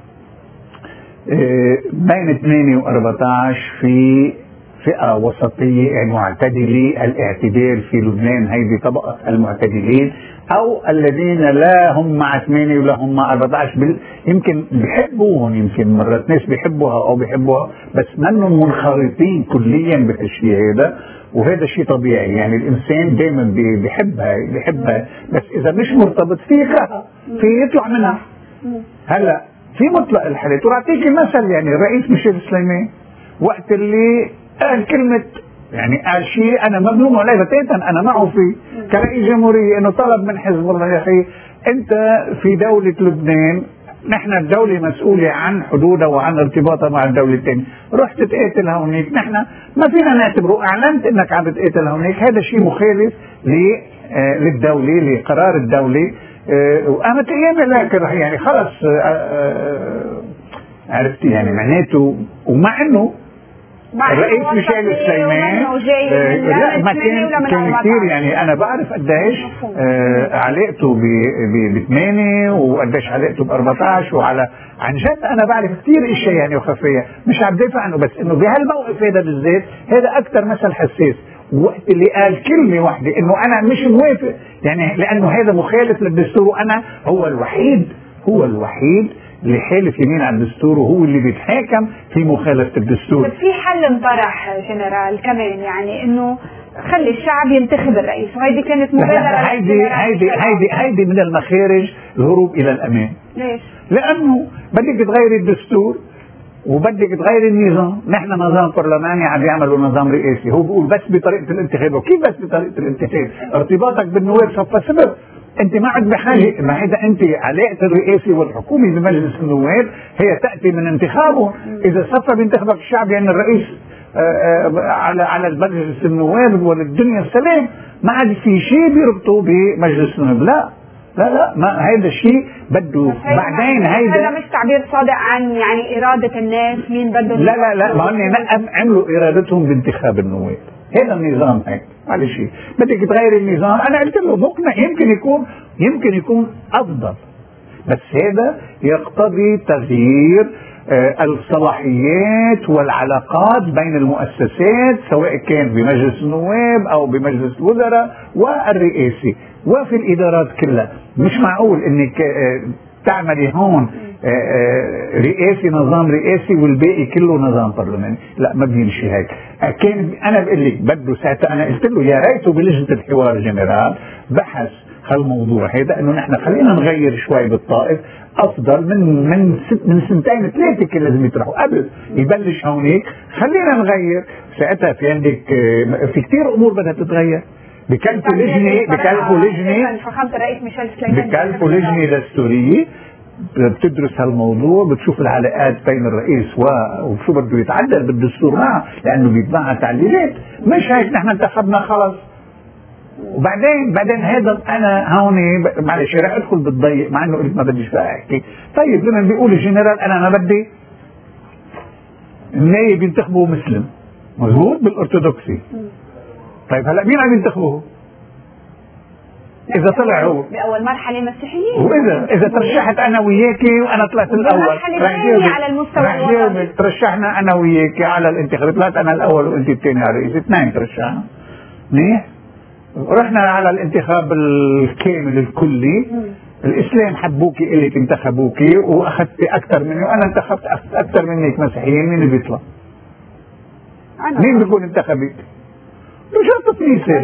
بين 8 و14 في فئة وسطية معتدلة. الاعتدال في لبنان هيدي طبقة المعتدلين، او الذين لا هم مع 8 ولا هم مع 14. يمكن بيحبوهم، يمكن مرات ناس بيحبوها او بيحبوها، بس منهم منخرطين كليا بالشيء هذا. وهذا شيء طبيعي، يعني الانسان دائما بيحبها بس اذا مش مرتبط فيه يكرهها، في يطلع منها. هلا في مطلق الحالات، وراعطيكي مثل، يعني الرئيس ميشيل سليمان وقت اللي قال كلمة، يعني قال شيء انا مبلوم عليه بتاتا، انا معه فيه كرئيس جمهورية، انه طلب من حزب الله يا اخي انت في دولة لبنان، نحن الدولة مسؤولة عن حدودها وعن ارتباطها مع الدولة الثانية، رحت تقاتل هونيك، نحن ما فينا نعتبره، اعلنت انك عم تقاتل هونيك، هذا شيء مخالف للدولة، لقرار الدولة. وقامت ايام يعني خلص عرفتي يعني معناته. ومع انه الرئيس ميشيل سليمان لا ما كان كثير، يعني انا بعرف قديش علاقته ب 8 وقديش علاقته ب 14 وعلى عن جد انا بعرف كثير اشياء يعني وخفيه، مش عم دافع عنه، بس انه بهالموقف هذا بالذات هذا اكثر مثل حساس. وقت اللي قال كلمه واحده انه انا مش موافق، يعني لانه هذا مخالف للدستور، وانا هو الوحيد اللي حالف يمين على الدستور، وهو اللي بيتحاكم في مخالفه الدستور. بس في حل انطرح جنرال كمان، يعني انه خلي الشعب ينتخب الرئيس، وهيدي كانت مبادره. هيدي من المخارج الهروب الى الامان. ليش؟ لانه بدك تغيري الدستور وبدك تغير النظام. نحن نظام برلماني عم يعملوا نظام رئاسي، هو بيقول بس بطريقه الانتخاب. وكيف بس بطريقه الانتخاب؟ ارتباطك بالنواب صفى صفر، انت ما عاد بحاجه. ما اذا انت علاقه الرئاسي والحكومي بمجلس النواب هي تاتي من انتخابه، اذا صفى بينتخبك الشعب، يعني الرئيس على مجلس النواب والدنيا السلام، ما عاد في شيء بيربطه بمجلس النواب. لا ما هذا الشيء بده بعدين. هذا مش تعبير صادق عن يعني إرادة الناس مين بدهم. لا ما هن عملوا إرادتهم بانتخاب النواب. هذا النظام هيك معلش. بدك تغير النظام، أنا قلت له مقنع، يمكن يكون أفضل، بس هذا يقتضي تغيير الصلاحيات والعلاقات بين المؤسسات، سواء كان بمجلس النواب أو بمجلس الوزراء والرئاسي وفي الإدارات كلها. مش معقول انك تعملي هون رئاسي، نظام رئاسي، والباقي كله نظام برلماني. لا ما بيمشي هيك. كان انا بقول لك بده ساعتها، انا قلت له يا ريته بلجنه الحوار الجنرال بحث هالموضوع هذا، انه نحن خلينا نغير شوي بالطائف، افضل من سنتين 3 كان لازم يطرحوا قبل يبلش هونيك. خلينا نغير ساعتها. في عندك في كثير امور بدها تتغير. بكلفوا لجنة دستورية بتدرس هالموضوع، بتشوف العلاقات بين الرئيس وشو بده يتعدل بالدستور معه، لانه بيتبعها تعديلات. مش هيك نحن انتخبنا خلص وبعدين هذا. انا هون معلش رح ادخل بالضيق، مع انه قلت ما بديش بقى احكي. طيب لما بيقول الجنرال انا ما بدي النايب ينتخبوا مسلم، مزبوط بالارثوذكسي. طيب هلا مين عم ينتخبوه؟ إذا طلع هو بأول مرحلة مسيحيين، وإذا ترشحت أنا وياكي وأنا طلعت الأول، على المستوى ترشحنا أنا وياكي على الانتخابات، طلعت أنا الأول وأنت الثاني على الرئيس، 2 ترشحنا منيح. رحنا على الانتخاب الكامل الكلي، الإسلام حبوكي إلك انتخبوكي وأخذت أكثر مني، وأنا انتخبت أكثر منك مسيحيين. مين اللي بيطلع؟ مين بيكون انتخبك؟ بشرط تنيسة.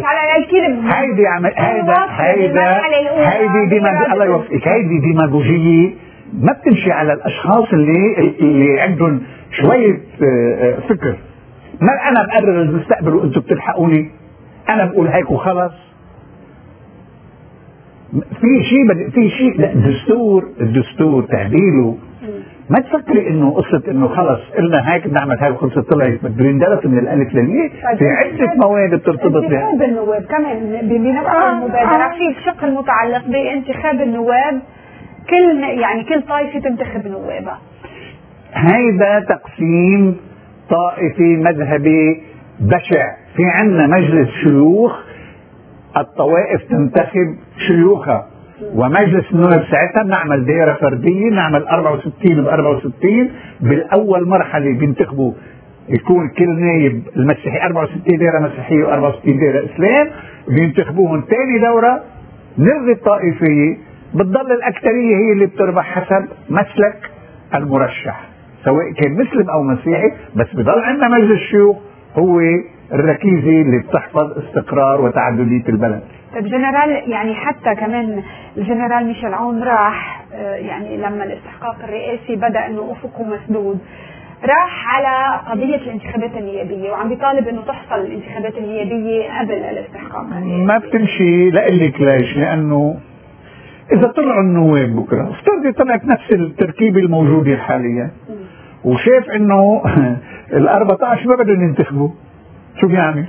الله يوفقك. هيدي ديماغوجية ما بتمشي على الأشخاص اللي عندهم شوية فكر. ما أنا بقرر المستقبل وأنتم بتلحقوني، أنا بقول هيك وخلص. في شيء لا، الدستور تعديله ما تفكري انه قصه انه خلص قلنا هيك بنعمل هيك وخلصت طلعت بيندرس من الالف للياء. في عده مواد بترتبط بها. انتخاب النواب كمان بنفس المبادره في الشق المتعلق بانتخاب النواب، كل طائفه تنتخب نوابها. هيدا تقسيم طائفي مذهبي بشع. في عندنا مجلس شيوخ، الطوائف تنتخب شيوخها، ومجلس النواب ساعتها بنعمل دائرة فردية، نعمل 64 ب 64. بالأول مرحلة بينتخبوا يكون كل نايب المسيحي 64 دائرة مسيحية و64 دائرة إسلام، بينتخبوهم ثاني دورة نلغي الطائفية، بتضل الأكثرية هي اللي بتربح حسب مسلك المرشح سواء كان مسلم أو مسيحي، بس بضل عندنا مجلس الشيوخ هو الركيزة اللي بتحفظ استقرار وتعددية البلد. طيب جنرال، يعني حتى كمان الجنرال ميشيل عون راح يعني لما الاستحقاق الرئاسي بدأ انه افقه مسدود، راح على قضية الانتخابات النيابية وعم بيطالب انه تحصل الانتخابات النيابية قبل الاستحقاق الرئاسي. ما بتمشي، لقلك ليش؟ لانه اذا طلعوا النواب بكره، افترضي طلعت نفس التركيبة الموجودة حاليا وشاف انه ال 14 ما بدهم ينتخبوا، شو بيعمل؟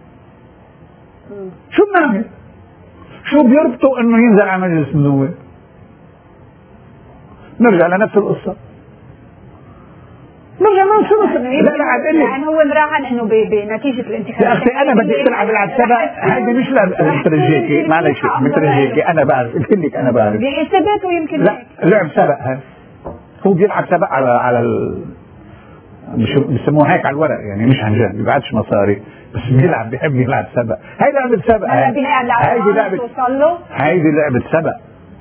شو بنعمل؟ شو بيربطوا انه ينزل على مجلس النواب؟ نرجع لنفس القصة. نرجع لنفس القصة. لا عاد يعني هو مراهن انه بنتيجة الانتخابات. يا اختي انا بدي العب سبق، هذه مش مترجيكي، معلش مترجيكي، انا بعرف، قلت لك انا بعرف. بحساباته يمكن لا لعب سبق هذا. هو بيلعب سبق على بسموه هيك على الورق، يعني مش عن جد، بيبعتش مصاري، بس بيحب يلعب سبق. هاي لعبة سبق. هايدي لعبة سبق.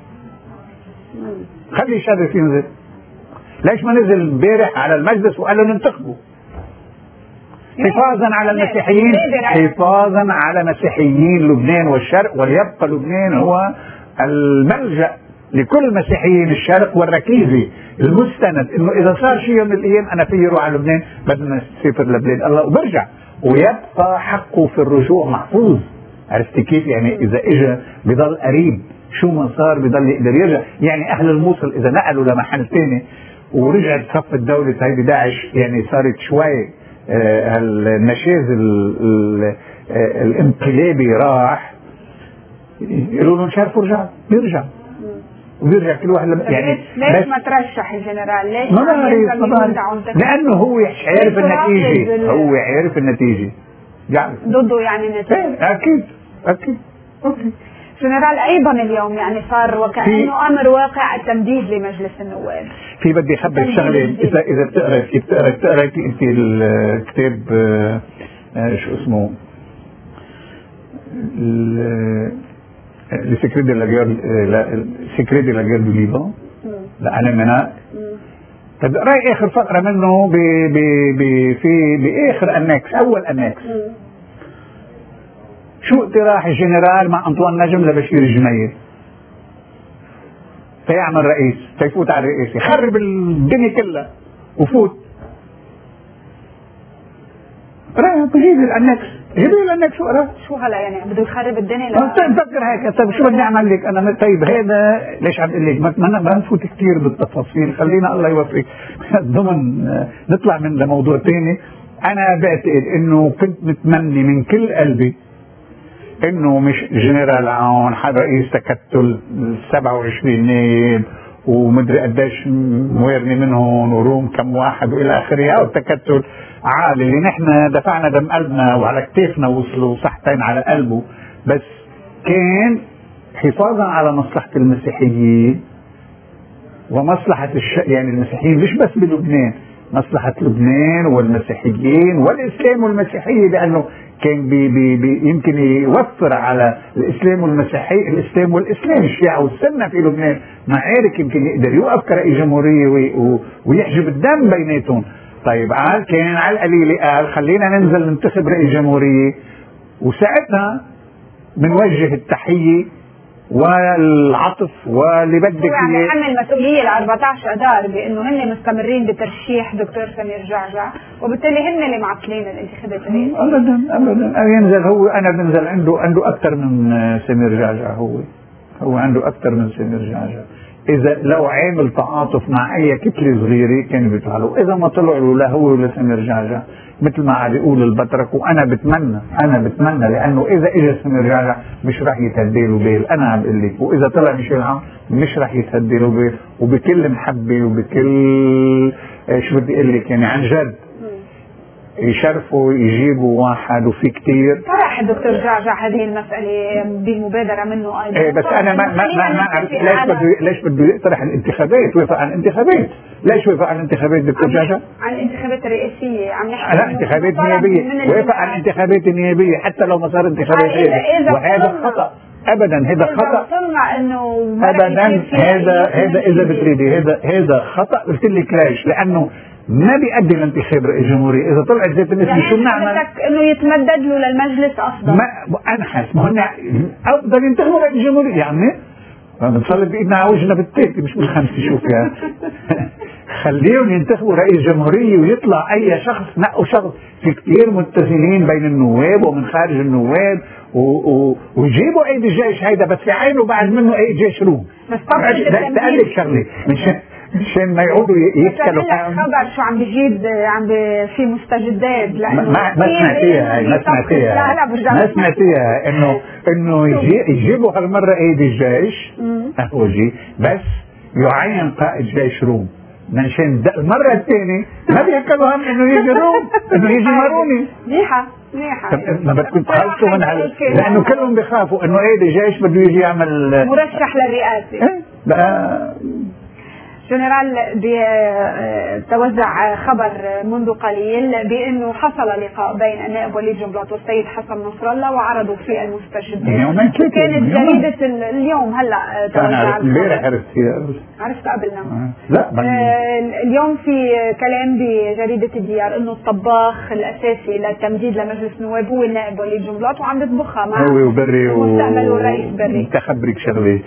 خلي الشرف ينزل. ليش ما نزل امبارح على المجلس وقال له ننتخبه؟ حفاظا على المسيحيين، حفاظا على مسيحيين لبنان والشرق، وليبقى لبنان هو الملجأ لكل مسيحيين الشرق والركيزي المستند، انه اذا صار شيء من الايام انا في روح على لبنان بدنا نسافر لبلاد الله وبرجع، ويبقى حقه في الرجوع محفوظ. عرفتي كيف؟ يعني اذا اجى بضل قريب، شو ما صار بضل يقدر يرجع. يعني اهل الموصل اذا نقلوا لمحل ثاني ورجعت صف الدولة هيدي داعش، يعني صارت شوي النشاز الانقلابي راح، يقولوا له مش عارف يرجع وبيرجع كل واحد يعني ليش ما ترشح الجنرال؟ ليش ما بعرف؟ لانه هو عارف النتيجه، هو عارف النتيجه ضده، يعني النتيجه اكيد اوكي. جنرال ايضا اليوم يعني صار وكانه امر واقع التمديد لمجلس النواب. في بدي اخبرك شغله، اذا بتقراي انت الكتاب شو اسمه السكريت دي لا جير دو ليبان لأنا منها. رأي آخر فقرة منه بآخر النكس، أول النكس. شو اقتراح الجنرال مع أنطوان نجم لبشير الجميل فيعمل رئيس، فيفوت على الرئيس يخرب الدنيا كلها وفوت. بجيب الانكس وقرا. شو هلا يعني بده يخرب الدنيا؟ بفكر هيك. طيب شو بدي اعمل لك انا؟ طيب هذا ليش عم اقول لك ما نفوت كثير بالتفاصيل، خلينا الله يوفقك ضمن نطلع من لموضوع ثاني. انا بعتقد انه كنت متمني من كل قلبي انه مش جنرال عون رئيس تكتل 27 نائب ومدري قديش مويرني منهم وروم كم واحد والى اخره، او التكتل عالي اللي نحن دفعنا دم قلبنا وعلى كتافنا وصلوا صحتين على قلبه، بس كان حفاظا على مصلحة المسيحيين ومصلحة يعني المسيحيين مش بس بلبنان، مصلحة لبنان والمسيحيين والإسلام والمسيحية، لأنه كان يمكن يوفر على الإسلام والمسيحية، الإسلام والإسلام الشيعة والسنة في لبنان معارك، يمكن يقدر يوقف كرئيس جمهورية ويحجب الدم بيناتهم. طيب كان على القليل قال خلينا ننزل ننتخب رئيس جمهورية، وساعتها بنوجه التحية والعطف واللي بدك اياه. يعني حمل مسؤولية ال 14 اذار بانه هن مستمرين بترشيح دكتور سمير جعجع، وبالتالي هن اللي معطلين الانتخابات الرئاسية. ابدا ينزل هو، انا بنزل عنده اكثر من سمير جعجع. هو هو عنده اكثر من سمير جعجع. اذا لو عامل تعاطف مع اي كتله صغيره كان بيطلع له، اذا ما طلع له لا هو ولا سمير جعجع مثل ما عم يقول البطرك. وانا بتمنى لانه اذا اجى سمير جعجع مش راح يتهدي له بال، انا عم بقول لك، واذا طلع ميشيل عون مش راح يتهدي له بال، وبكل محبه وبكل شو بدي اقول لك يعني عن جد يشرفوا يجيبوا واحد. وفي كتير طرح الدكتور جعجع هذه المسألة بمبادرة منه أيضا. إيه بس أنا ما أعرف ليش بده يقترح الانتخابات، ويفق على الانتخابات. ليش ويفق على الانتخابات دكتور جعجع؟ عن الانتخابات الرئاسية عم نحكي. لا انتخابات نيابية، ويفق على الانتخابات النيابية حتى لو ما صار انتخابات نيابية، وهذا خطأ ابدا. هذا خطا ابدا. هذا اذا بتريدي هذا خطا. قلت لك ليش؟ لانه ما بيؤدي لانتخاب رئيس جمهورية. اذا طلعت ذات النسبة يعني شو بنعمل؟ انه يتمدد له للمجلس افضل. ما انحس، ما هن افضل ينتخبوا رئيس جمهورية يعني بنصلي بايدنا على وجهنا بالتالي مش بالخمسة. شوف يعني خليهم ينتخبوا رئيس جمهورية ويطلع اي شخص. نقوا شخص. في كثير متزنين بين النواب ومن خارج النواب ويجيبوا ايدي الجيش هيدا، بس يعينوا بعد منه اي جيش روم. تقلك شغله مشان ما يعودوا يسكنوا. خبر شو عم بيجيب في مستجدات. ما سمعتيها انه يجيبوا هالمره ايدي الجيش اهوجي، بس يعين قائد جيش روم. منشان المرة الثانية ما بيهكلوا هم انه يجي روم، انه يجي ماروني. منيحة. ما بدكم تخلصوا من هذا، لانه كلهم بيخافوا انه ايه الجيش بده يجي يعمل مرشح للرئاسة. بقى جنرال توزع خبر منذ قليل بانه حصل لقاء بين النائب وليد جنبلاط والسيد حسن نصر الله وعرضوا فيه المستجدات. كانت جريدة اليوم هلا توزع امبارح عرفت قبلنا. لا اليوم في كلام بجريدة الديار انه الطباخ الاساسي للتمديد لمجلس النواب هو النائب وليد جنبلاط وعم بيطبخها مع هو وبري ومستقبل والرئيس بري. انت خبرك شغله،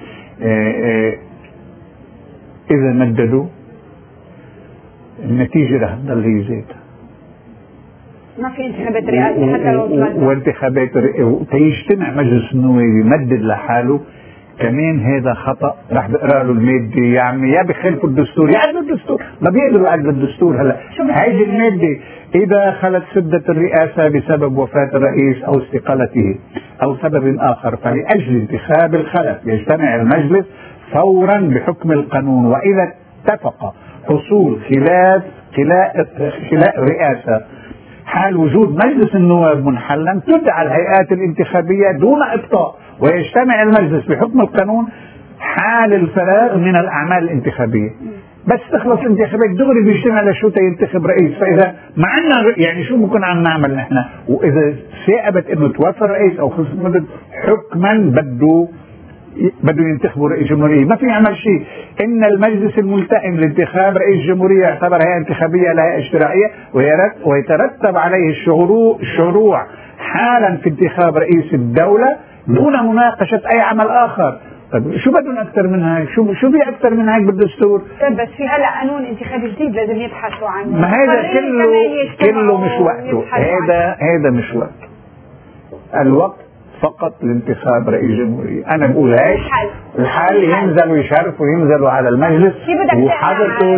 إذا مددوا النتيجة رح تضل هي ذاتها. ما في انتخابات رئاسية حتى لو تمدد. وانتخابات تيجتمع مجلس النواب يمدد لحاله كمان هذا خطأ. رح بقرا له المادة يا عمي، يا بخالفوا الدستور يا عدلوا الدستور. ما بيقدروا يعدلوا الدستور. هلا هيدي المادة إذا خلت سدة الرئاسة بسبب وفاة الرئيس أو استقالته أو سبب آخر فلأجل انتخاب الخلف يجتمع المجلس فورا بحكم القانون. وإذا اتفق حصول خلاف الرئاسة حال وجود مجلس النواب منحلا تدعى الهيئات الانتخابية دون إبطاء ويجتمع المجلس بحكم القانون حال الفراغ من الأعمال الانتخابية. بس تخلص الانتخابات دغري بيجتمع لشو تينتخب رئيس. فإذا معنا يعني شو ممكن عم نعمل نحن؟ وإذا ثاقبت إنه توفى الرئيس أو خلص مدة حكما بده ينتخبوا رئيس جمهورية ما في يعمل شيء. إن المجلس الملتئم لانتخاب رئيس جمهورية يعتبر هيئة انتخابية لا اشتراعية ويترتب عليه الشروع حالا في انتخاب رئيس الدولة دون مناقشة أي عمل آخر. طيب شو بدهم أكثر من هيك؟ شو في أكثر من هيك بالدستور؟ طيب بس في هلا قانون انتخابي جديد لازم يبحثوا عنه. ما هذا كله مش وقته. هذا مش وقته. الوقت فقط لانتخاب رئيس جمهورية. أنا بقول هيك الحل ينزلوا يشرفوا ينزلوا على المجلس وحضرته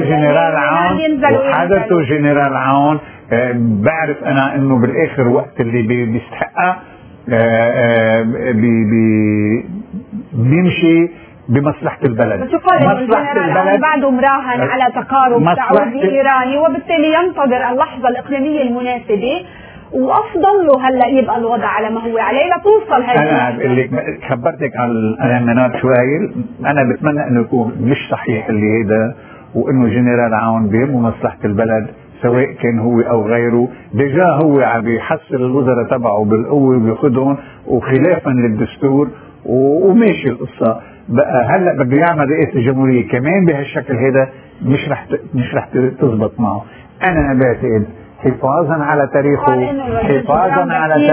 جنرال عون بعرف أنا إنه بالآخر وقت اللي بيستحقها بيمشي بمصلحة البلد. بس مصلحة البلد بعده مراهن على تقارب سعودي إيراني وبالتالي ينتظر اللحظة الإقليمية المناسبة وافضل له هلا يبقى الوضع على ما هو عليه لتوصل هاي. انا اللي خبرتك على الامانات شوي. انا بتمنى انه يكون مش صحيح اللي هيدا وانه جنرال عون بيهمه مصلحه البلد سواء كان هو او غيره. ديجا هو عم يحصل الوزراء تبعه بالقوه وبياخذهم وخلافا للدستور وماشي القصه. بقى هلا بده يعمل رئيس الجمهوريه كمان بهالشكل هذا مش رح تزبط معه. انا بعتقد حفاظا على تاريخه حفاظا على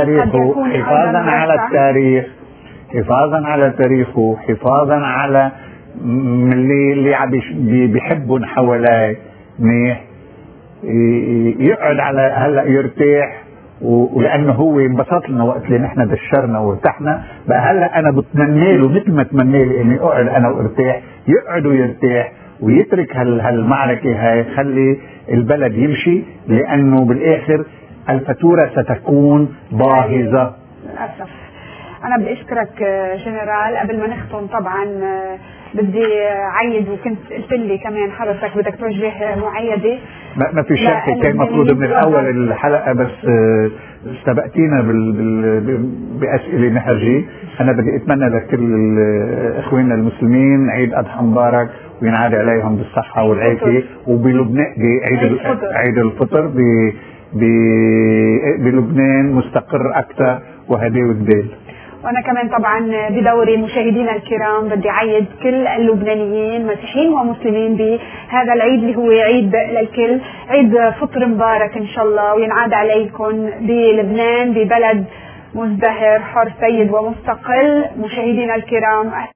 اللي عم بيحبون حواليه منيح يقعد على هلا يرتاح ولانه هو انبسط لنا وقت اللي نحن دشرنا وارتحنا. بقى هلا انا بتمنى له مثل ما تمنى لي اني اقعد انا وارتاح، يقعد ويرتاح ويترك هالمعركه هاي، خلي البلد يمشي، لانه بالاخر الفاتوره ستكون باهظه للاسف. أنا بدي أشكرك جنرال. قبل ما نختم طبعا بدي عيد، وكنت قلت لي كمان حضرتك بدك توجه معيدة. ما في شك، كان مفروض من الأول الحلقة، بس استبقتينا بأسئلة محرجة. أنا بدي أتمنى لكل إخواننا المسلمين عيد أضحى مبارك، وينعاد عليهم بالصحة والعافية. وبلبنان عيد الفطر بلبنان مستقر أكثر وهدي والدال. وأنا كمان طبعا بدوري مشاهدينا الكرام بدي عيد كل اللبنانيين مسيحيين ومسلمين بهذا العيد اللي هو عيد للكل، عيد فطر مبارك إن شاء الله، وينعاد عليكم بلبنان ببلد مزدهر حر سيد ومستقل. مشاهدينا الكرام